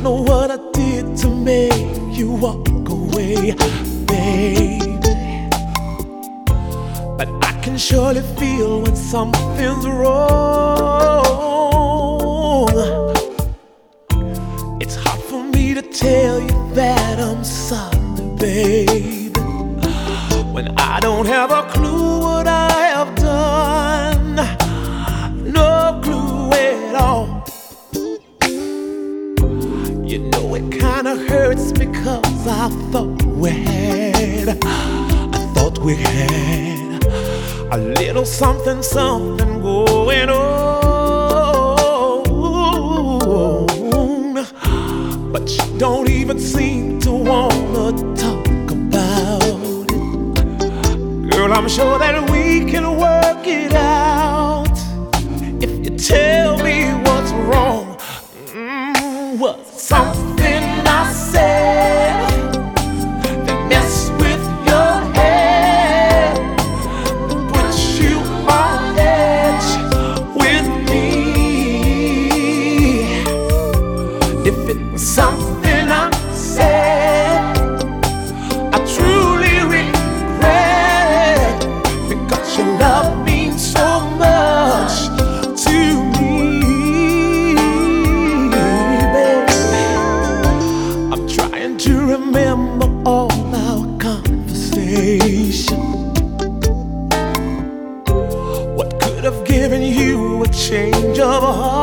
know what I did to make you walk away, baby, but I can surely feel when something's wrong. It's hard for me to tell you that I'm sorry, baby, when I don't have a clue what I have done. No clue at all. You know it kinda hurts because I thought we had a little something going on, but you don't even seem to wanna talk about it. Girl, I'm sure that we can work it out if you tell me what's wrong. Was something I said that messed with your head, put you on edge with me? If it was something I said I truly regret, because your love means so much to me. To remember all our conversation, what could have given you a change of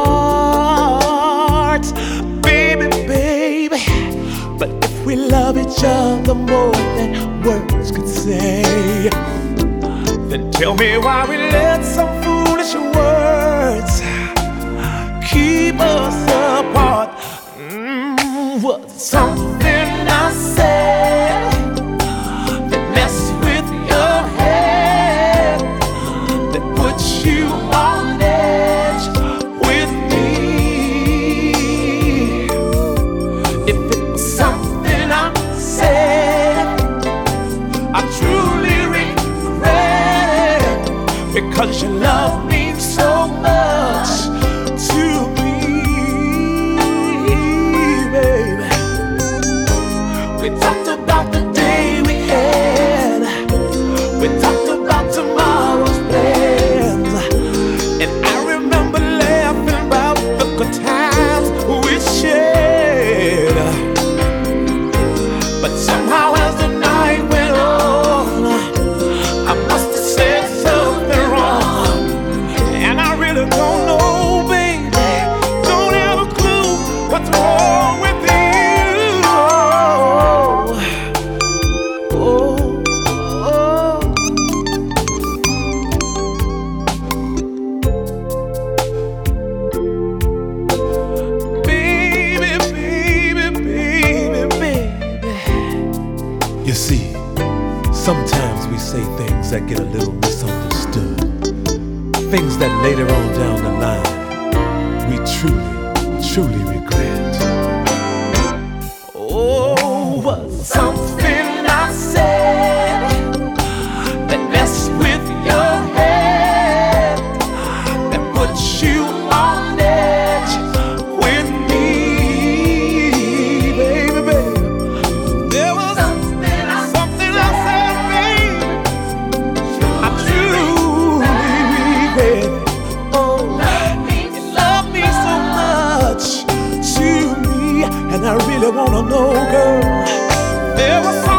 heart, baby, baby. But if we love each other more than words could say, then tell me why we let some foolish words keep us apart. Was something I said that messed with your head, that puts you on edge with me? If it was something I said I truly regret, because your love means so much to me. We talked about the day we had, we talked about tomorrow's plans, and I remember laughing about the good times we shared. But somehow as the night went on, I must have said something wrong, and I really don't know, baby, don't have a clue what's wrong with you. You see, sometimes we say things that get a little misunderstood, things that later on down the line we truly regret. Oh, was something I said that messed with your head, that puts you on edge with me, baby, baby. There was something I said, baby, I truly regret. Oh, you love me so much to me, and I really wanna know, girl, there was